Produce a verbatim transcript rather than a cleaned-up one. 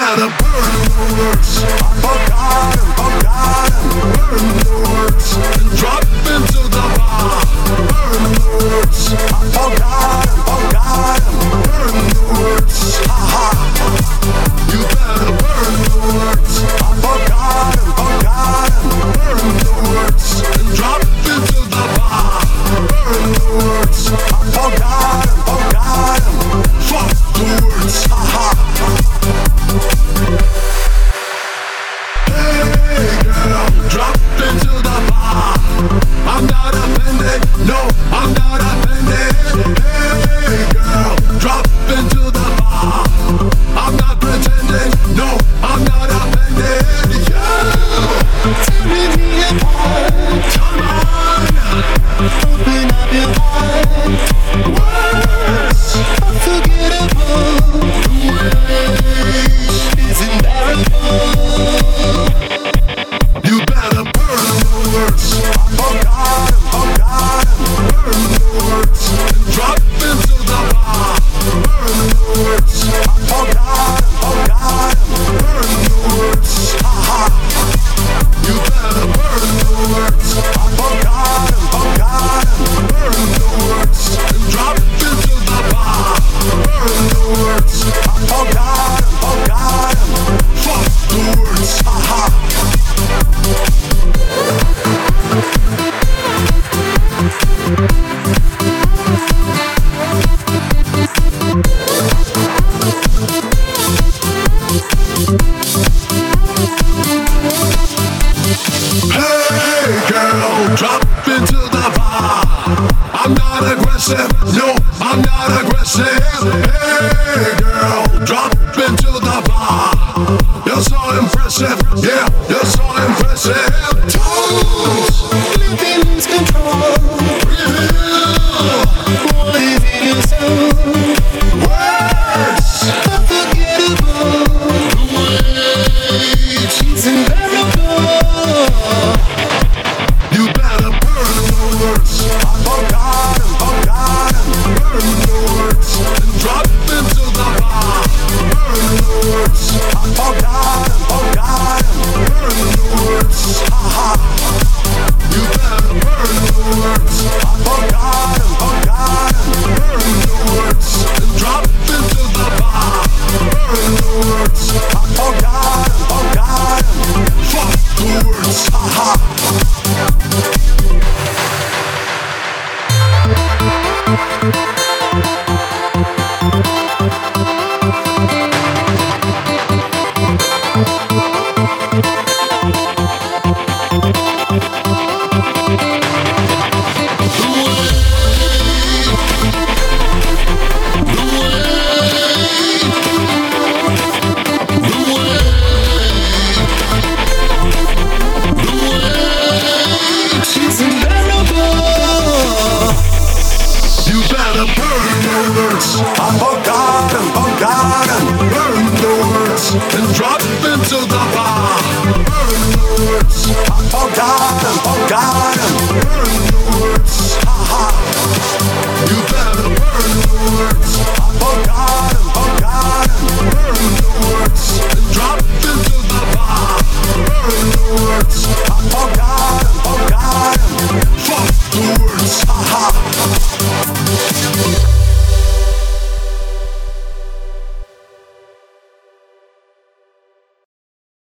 better burn the words. I forgot 'em, forgot 'em. Burn the words and drop into the bar. Burn the words. I forgot 'em, forgot 'em. Burn the words. Ha ha. You better burn the words. I forgot 'em, forgot 'em. Burn the words and drop into the bar. Burn the words. I forgot 'em, forgot 'em. Fuck the words. Ha ha. Hey girl, drop into the bar. I'm not offended, no, I'm not offended. Hey girl, drop into the bar. I'm not pretending, no, I'm not offended. Yeah, tearing me apart. Come on, open up your heart. Words unforgettable. The waste is unbearable. You better burn the words. I forgot 'em, forgot 'em. Burn the words and drop into the bar. Burn the words. I forgot 'em, forgot 'em. Burn the words. Ha ha. You better burn the words. I forgot 'em, forgot 'em. Burn the words and drop into the bar. Burn the words. I forgot 'em, forgot 'em. Fuck the words. Ha ha. Hey girl, drop into the bar. I'm not aggressive, no, I'm not aggressive. Hey girl, drop into the bar. You're so impressive, yeah, you're so impressive. Tones, living lose control. Reveal, what is it you sound? Words, unforgettable. The weight, it's unbearable. You better burn the words. I forgot 'em, forgot 'em. Burn the words and drop into the bar. Burn the words. I forgot 'em, forgot 'em. Burn the words. Ha ha. You better burn the words. I forgot 'em, forgot 'em. Burn the words and drop into the bar. Burn the words. I forgot 'em, forgot 'em. Fuck the words. Ha ha. You better burn the words. I forgot 'em, forgot 'em. Burn the words and